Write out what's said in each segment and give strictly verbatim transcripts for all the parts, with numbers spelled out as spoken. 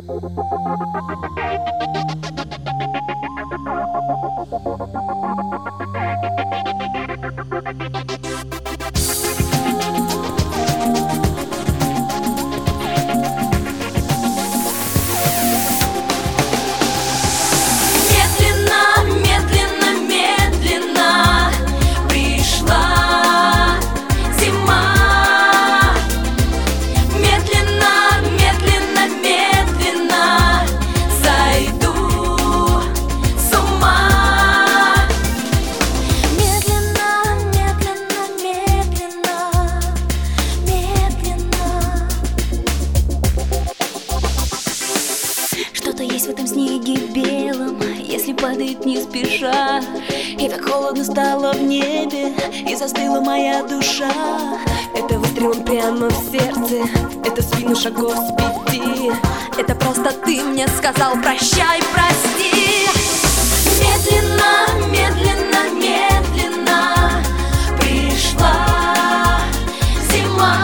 В этом снеге белом, если падает не спеша, и так холодно стало в небе, и застыла моя душа. Это выстрелом прямо в сердце, это спину шагов с пяти. Это просто ты мне сказал прощай, прости. Медленно, медленно, медленно пришла зима.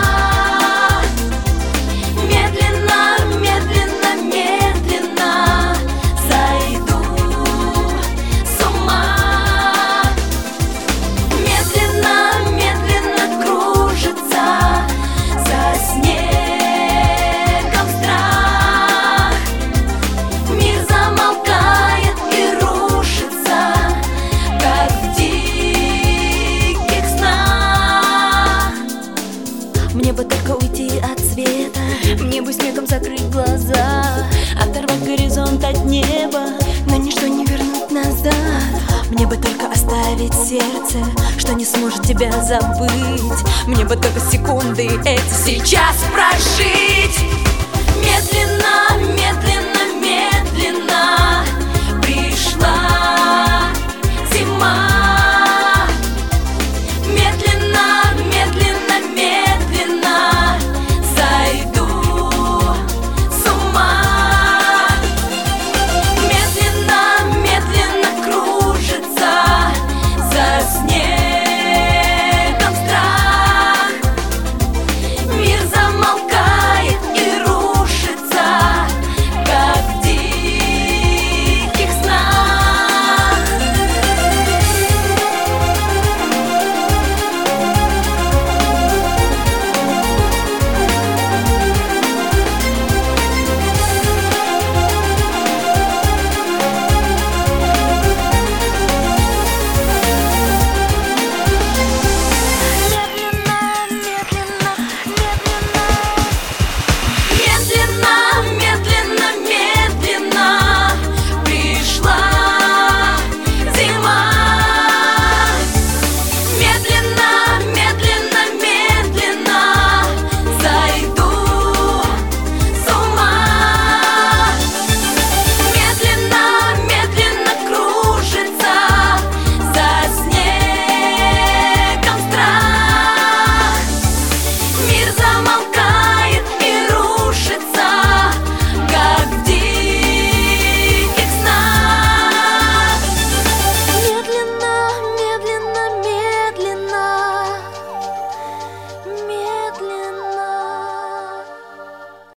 Мне бы только уйти от света, мне бы снегом закрыть глаза, оторвать горизонт от неба, но ничто не вернуть назад. Мне бы только оставить сердце, что не сможет тебя забыть. Мне бы только секунды эти сейчас прожить. Медленно.